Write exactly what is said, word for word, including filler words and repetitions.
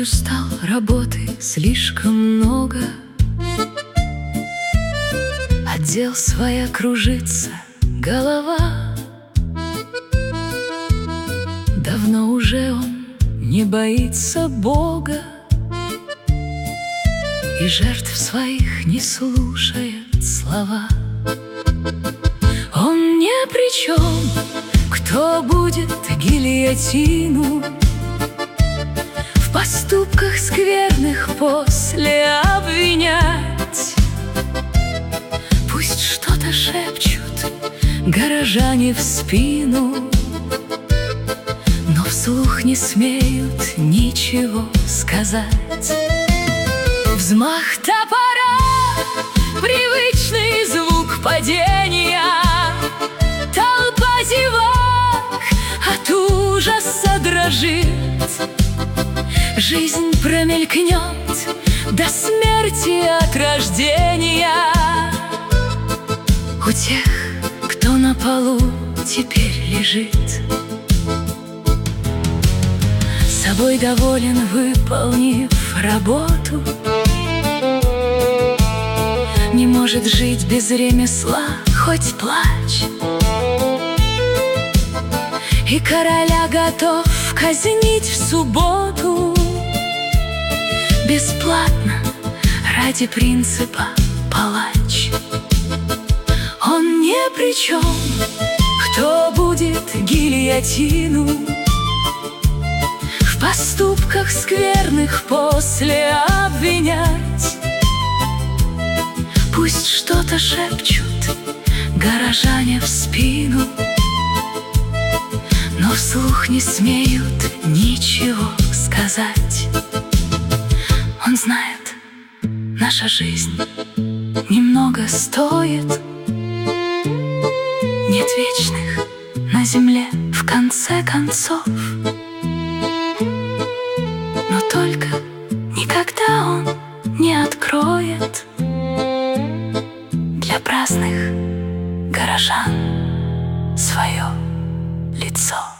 устал работы слишком много, от дел своя кружится голова. Давно уже он не боится Бога и жертв своих не слушает слова. Он ни при чем, кто будет гильотину в поступках скверных после обвинять. Пусть что-то шепчут горожане в спину, но вслух не смеют ничего сказать. Взмах топора, привычный звук падения, толпа зевак от ужаса дрожит. Жизнь промелькнет до смерти от рождения у тех, кто на полу теперь лежит. Собой доволен, выполнив работу, не может жить без ремесла, хоть плачь. И короля готов казнить в субботу бесплатно ради принципа палач. Он ни при чем, кто будет гильотину в поступках скверных после обвинять. Пусть что-то шепчут горожане в спину, но вслух не смеют ничего сказать. Он знает, наша жизнь немного стоит, нет вечных на земле в конце концов. Но только никогда он не откроет для праздных горожан свое лицо.